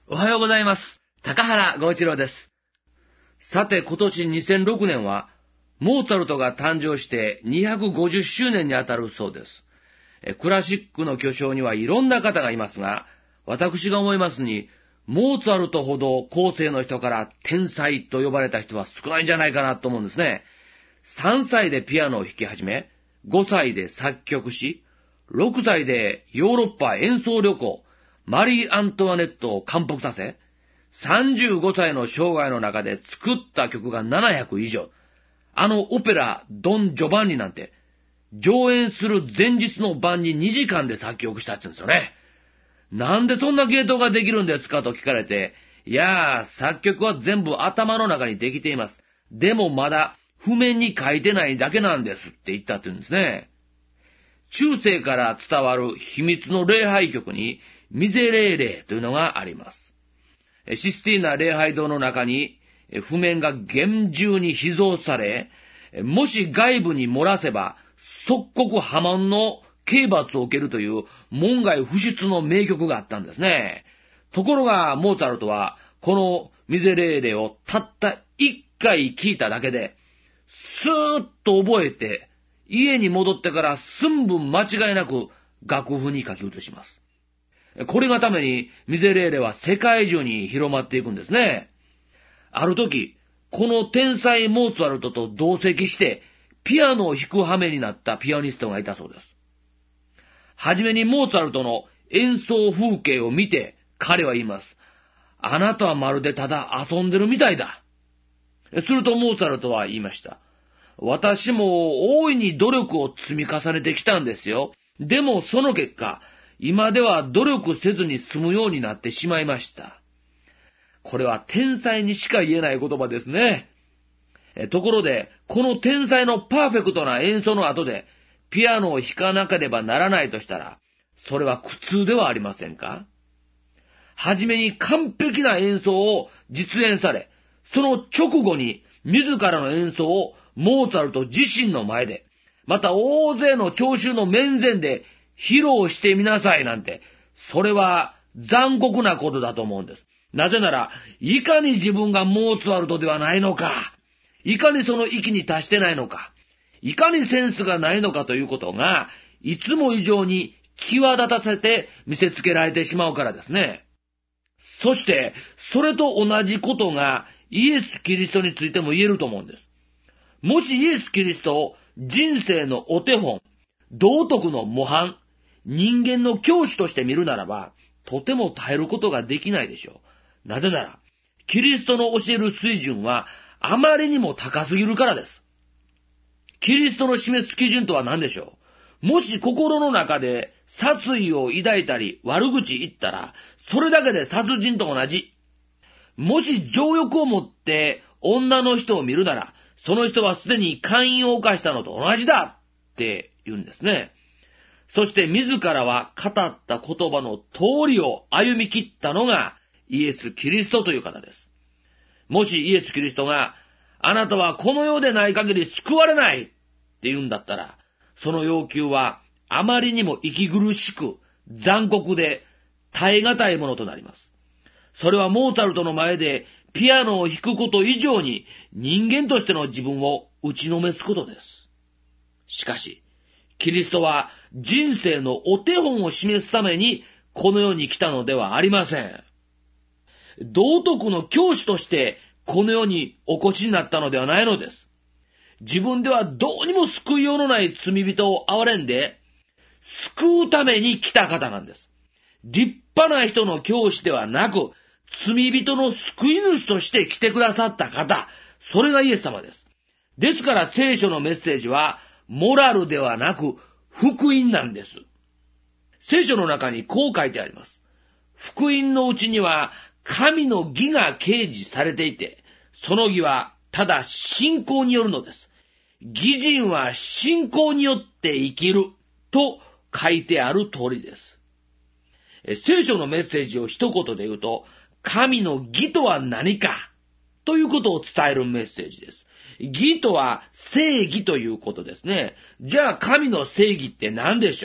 おはようございます。高原剛一郎です。さて、今年2006年は、モーツァルトが誕生して250周年にあたるそうです。クラシックの巨匠にはいろんな方がいますが、私が思いますに、モーツァルトほど後世の人から天才と呼ばれた人は少ないんじゃないかなと思うんですね。3歳でピアノを弾き始め、5歳で作曲し、6歳でヨーロッパ演奏旅行、マリー・アントワネットを感服させ、35歳の生涯の中で作った曲が700以上。オペラ、ドン・ジョバンニなんて、上演する前日の晩に2時間で作曲したって言うんですよね。なんでそんな芸当ができるんですかと聞かれて、いやー、作曲は全部頭の中にできています。でもまだ譜面に書いてないだけなんですって言ったって言うんですね。中世から伝わる秘密の礼拝曲にミゼレーレというのがあります。システィーナ礼拝堂の中に譜面が厳重に秘蔵され、もし外部に漏らせば即刻破門の刑罰を受けるという門外不出の名曲があったんですね。ところがモーツァルトはこのミゼレーレをたった一回聴いただけでスーッと覚えて家に戻ってから寸分間違いなく楽譜に書き写します。これがためにミゼレーレは世界中に広まっていくんですね。ある時、この天才モーツァルトと同席してピアノを弾く羽目になったピアニストがいたそうです。はじめにモーツァルトの演奏風景を見て彼は言います。あなたはまるでただ遊んでるみたいだ。するとモーツァルトは言いました。私も大いに努力を積み重ねてきたんですよ。でもその結果、今では努力せずに済むようになってしまいました。これは天才にしか言えない言葉ですね。ところで、この天才のパーフェクトな演奏の後で、ピアノを弾かなければならないとしたら、それは苦痛ではありませんか？はじめに完璧な演奏を実演され、その直後に自らの演奏をモーツァルト自身の前で、また大勢の聴衆の面前で披露してみなさいなんて、それは残酷なことだと思うんです。なぜなら、いかに自分がモーツァルトではないのか、いかにその域に達してないのか、いかにセンスがないのかということが、いつも以上に際立たせて見せつけられてしまうからですね。そして、それと同じことがイエス・キリストについても言えると思うんです。もしイエス・キリストを人生のお手本、道徳の模範、人間の教師として見るならば、とても耐えることができないでしょう。なぜなら、キリストの教える水準はあまりにも高すぎるからです。キリストの示す基準とは何でしょう？もし心の中で殺意を抱いたり悪口言ったら、それだけで殺人と同じ。もし情欲を持って女の人を見るなら、その人はすでに姦淫を犯したのと同じだって言うんですね。そして自らは語った言葉の通りを歩み切ったのがイエス・キリストという方です。もしイエス・キリストがあなたはこの世でない限り救われないって言うんだったら、その要求はあまりにも息苦しく残酷で耐え難いものとなります。それはモーツァルトの前でピアノを弾くこと以上に人間としての自分を打ちのめすことです。しかし、キリストは人生のお手本を示すためにこの世に来たのではありません。道徳の教師としてこの世にお越しになったのではないのです。自分ではどうにも救いようのない罪人を憐れんで、救うために来た方なんです。立派な人の教師ではなく、罪人の救い主として来てくださった方、それがイエス様です。ですから聖書のメッセージは、モラルではなく、福音なんです。聖書の中にこう書いてあります。福音のうちには、神の義が掲示されていて、その義はただ信仰によるのです。義人は信仰によって生きると書いてある通りです。聖書のメッセージを一言で言うと、神の義とは何かということを伝えるメッセージです。義とは正義ということですね。じゃあ神の正義って何でしょう？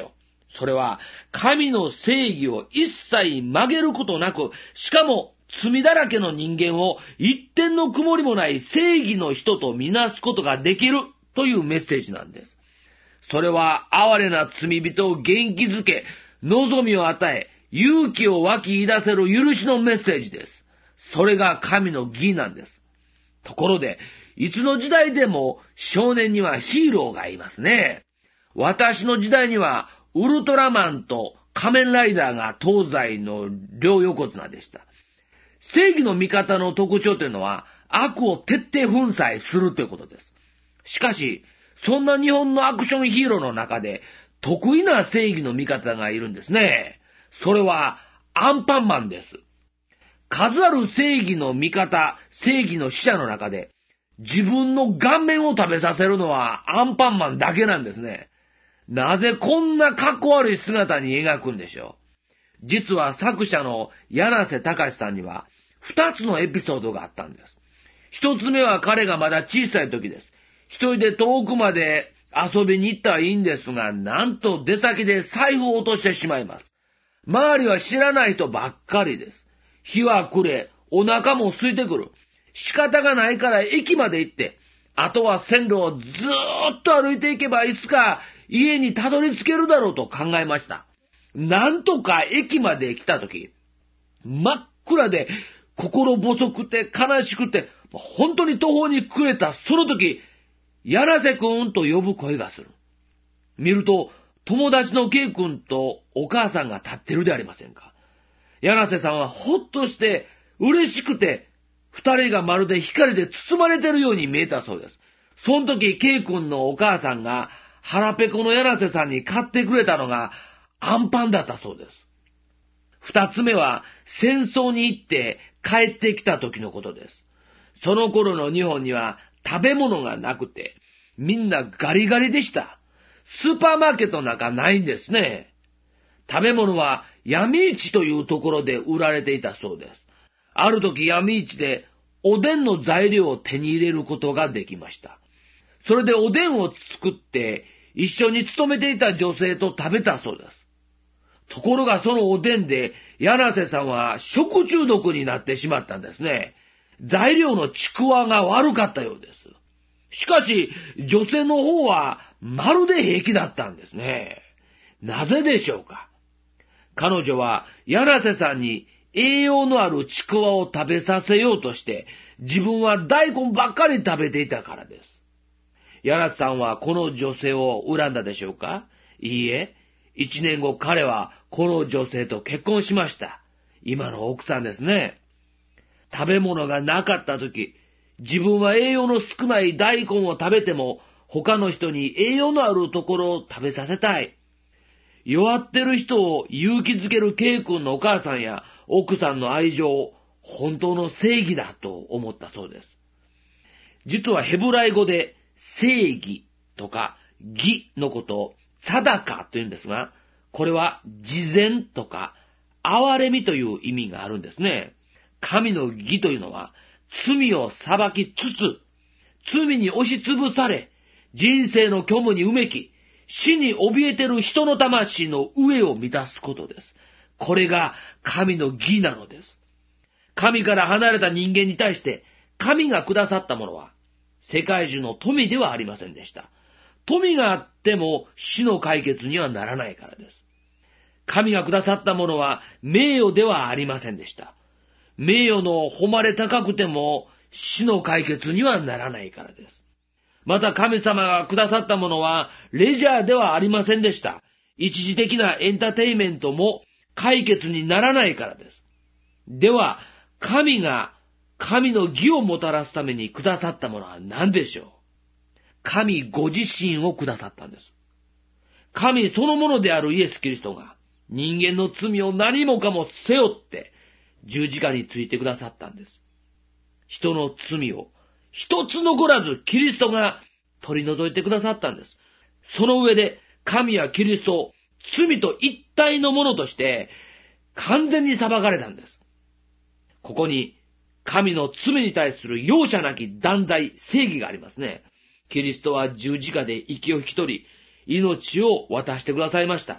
それは神の正義を一切曲げることなく、しかも罪だらけの人間を一点の曇りもない正義の人とみなすことができるというメッセージなんです。それは哀れな罪人を元気づけ、望みを与え、勇気を湧き出せる許しのメッセージです。それが神の義なんです。ところで、いつの時代でも少年にはヒーローがいますね。私の時代にはウルトラマンと仮面ライダーが東西の両横綱でした。正義の味方の特徴というのは悪を徹底粉砕するということです。しかし、そんな日本のアクションヒーローの中で得意な正義の味方がいるんですね。それはアンパンマンです。数ある正義の味方、正義の使者の中で自分の顔面を食べさせるのはアンパンマンだけなんですね。なぜこんなかっこ悪い姿に描くんでしょう。実は作者の柳瀬隆さんには2つのエピソードがあったんです。1つ目は彼がまだ小さい時です。一人で遠くまで遊びに行ったらいいんですが、なんと出先で財布を落としてしまいます。周りは知らない人ばっかりです。日は暮れ、お腹も空いてくる。仕方がないから駅まで行って、あとは線路をずーっと歩いていけばいつか家にたどり着けるだろうと考えました。なんとか駅まで来たとき、真っ暗で心細くて悲しくて、本当に途方に暮れたその時、柳瀬くんと呼ぶ声がする。見ると、友達のKくんとお母さんが立ってるでありませんか。柳瀬さんはほっとして嬉しくて、二人がまるで光で包まれてるように見えたそうです。その時Kくんのお母さんが腹ペコの柳瀬さんに買ってくれたのがアンパンだったそうです。二つ目は戦争に行って帰ってきた時のことです。その頃の日本には食べ物がなくて、みんなガリガリでした。スーパーマーケットなんかないんですね。食べ物は闇市というところで売られていたそうです。ある時闇市でおでんの材料を手に入れることができました。それでおでんを作って一緒に勤めていた女性と食べたそうです。ところがそのおでんで柳瀬さんは食中毒になってしまったんですね。材料のちくわが悪かったようです。しかし、女性の方はまるで平気だったんですね。なぜでしょうか。彼女は柳瀬さんに栄養のあるちくわを食べさせようとして、自分は大根ばっかり食べていたからです。柳瀬さんはこの女性を恨んだでしょうか。いいえ、1年後彼はこの女性と結婚しました。今の奥さんですね。食べ物がなかった時、自分は栄養の少ない大根を食べても、他の人に栄養のあるところを食べさせたい。弱ってる人を勇気づけるK君のお母さんや奥さんの愛情、本当の正義だと思ったそうです。実はヘブライ語で正義とか義のことをサダカというんですが、これは慈善とか憐れみという意味があるんですね。神の義というのは罪を裁きつつ、罪に押しつぶされ、人生の虚無にうめき、死に怯えてる人の魂の飢えを満たすことです。これが神の義なのです。神から離れた人間に対して神がくださったものは世界中の富ではありませんでした。富があっても死の解決にはならないからです。神がくださったものは名誉ではありませんでした。名誉の誉れ高くても死の解決にはならないからです。また神様がくださったものはレジャーではありませんでした。一時的なエンターテインメントも解決にならないからです。では、神が神の義をもたらすためにくださったものは何でしょう。神ご自身をくださったんです。神そのものであるイエス・キリストが人間の罪を何もかも背負って十字架についてくださったんです。人の罪を一つ残らずキリストが取り除いてくださったんです。その上で神やキリストを罪と一体のものとして完全に裁かれたんです。ここに神の罪に対する容赦なき断罪、正義がありますね。キリストは十字架で息を引き取り、命を渡してくださいました。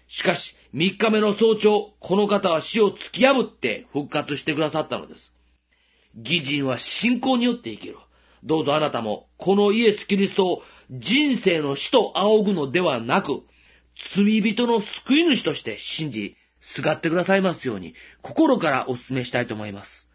しかし、3日目の早朝、この方は死を突き破って復活してくださったのです。義人は信仰によって生きる。どうぞあなたも、このイエス・キリストを人生の死と仰ぐのではなく、罪人の救い主として信じ、すがってくださいますように、心からお勧めしたいと思います。